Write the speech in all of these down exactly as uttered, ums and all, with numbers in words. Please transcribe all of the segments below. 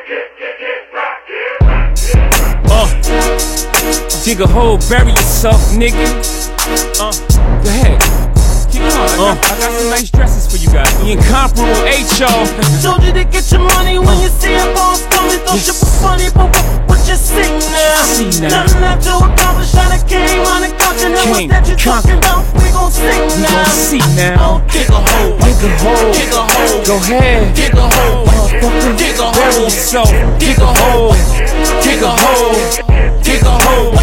Uh, dig a hole, bury yourself, nigga. Uh, go ahead. Keep going. Uh, I got some nice dresses for you guys. The incomparable H O. Told you to get your money when you see a boss coming. Thought yes. You was funny, but what, what you see now? See now. Nothing left to accomplish. I done came on the couch and what's that you talking about? We gon' see we now. We gon' see now. Oh, dig a hole, dig a hole, dig a hole. Go ahead, dig a hole, motherfucker. Dig a hole, bury yourself. Dig a hole, dig a hole, dig a hole.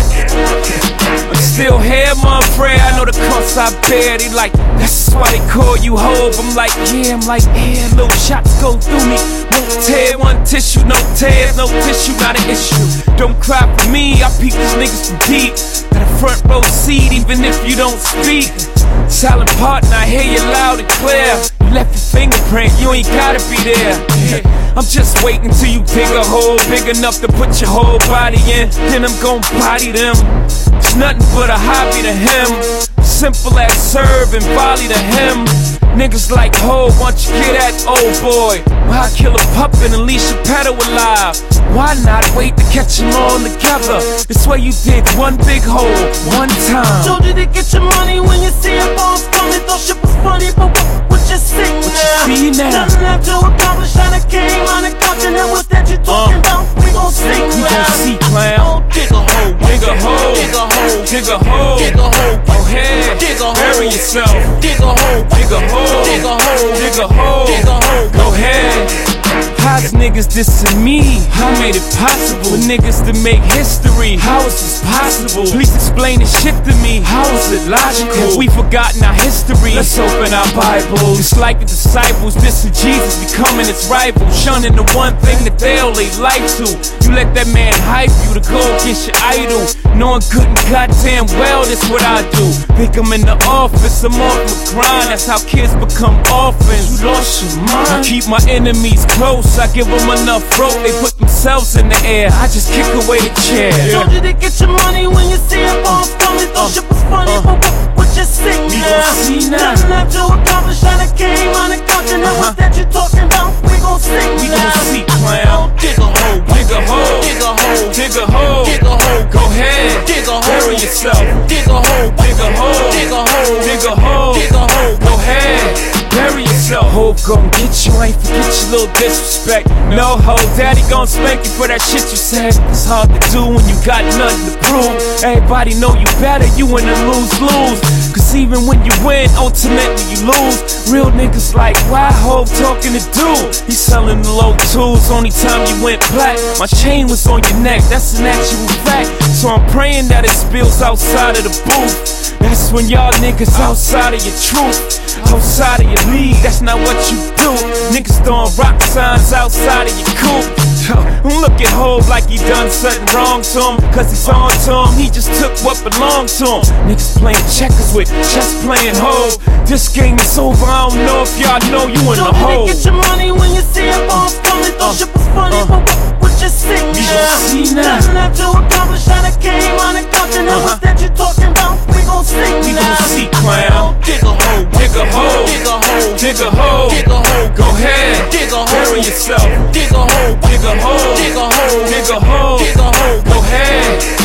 I'm still here, my friend. I know the cross I bear. They like, that's why they call you Hope. I'm like, yeah, I'm like, yeah, little shots go through me. No tear, one tissue, no tears, no tissue, not an issue. Don't cry for me, I peep these niggas from deep. Got a front row seat, even if you don't speak. Silent partner, I hear you loud and clear. You left your fingerprint, you ain't gotta be there. I'm just waiting till you dig a hole big enough to put your whole body in. Then I'm gon' body them. It's nothing but a hobby to him. Simple as serve and volley to him. Niggas like ho, once you get that old boy. Why kill a pup and Alicia Petto alive? Why not wait to catch them all together? This way you dig one big hole, one time. Told you to get your money when you see a boss coming. Thought shit was funny, but what, what you see what now? You see now? Nothing left to accomplish. I done came on the couch and what's that you talking uh, about? We gon' see we now. gon' see, clown. Oh, dig a hole, dig a hole, dig a hole, dig a hole, dig a hole. Go ahead, dig a hole, bury yourself. Dig a hole, dig a hole, dig a hole, dig a hole, dig a hole. Go ahead. How's niggas dissing me? I made it possible for niggas to make history. How is this possible? Please explain this shit to me. How is it logical? Have we forgotten our history? Let's open our Bibles. It's like the disciples dissing Jesus, becoming its rival, shunning the one thing that they owe their life to. You let that man hype you to go against your idol, knowing good and goddamn well that's what I do. Think I'm in the office, I'm off my grind. That's how kids become orphans. You lost your mind. I keep my enemies close, I give them enough rope, they put themselves in the air. I just kick away the chair. Yeah. Told you to get your money when you see a boss coming. Thought uh, shit was funny, uh, but what, what you see we now? Gon' see now. Nothing left to accomplish. I done came on the couch and uh-huh. what's that you talking about? We gon' see we now. We gon' see, clown. Dig a hole, dig a hole, dig a hole, dig a hole, dig a hole. Go ahead, dig a hole, bury yourself. Dig a hole, dig a hole, dig a hole, dig a hole, dig a hole. Go ahead, bury yourself. Hope gon' get you, ain't forget your little disrespect. No ho, daddy gon' spank you for that shit you said. It's hard to do when you got nothing to prove. Everybody know you better, you in a lose-lose. Cause even when you win, ultimately you lose. Real niggas like, why Hope talking to dude? He selling the low tools, only time you went black. My chain was on your neck, that's an actual fact. So I'm praying that it spills outside of the booth. That's when y'all niggas outside of your truth, outside of your league, that's not what you do. Niggas throwing rock signs outside of your coop. Don't look at Hov like he done something wrong to him, cause he's on to him, he just took what belonged to him. Niggas playing checkers with chess playing Hov. This game is over, I don't know if y'all know you in the hole. Get your money when you see a boss coming. Thought shit was funny, but what, what you see we now? gon' see now. Nothing left to accomplish. I done came on the couch and uh-huh. what's that you talking about? We gon' see we now. We gon' see, clown. Dig a hole, dig a hole, dig a hole, dig a hole, dig a hole. Go ahead, dig a hole, bury yourself. Dig a hole, dig a hole, dig a hole, dig a hole, dig a hole. Go ahead.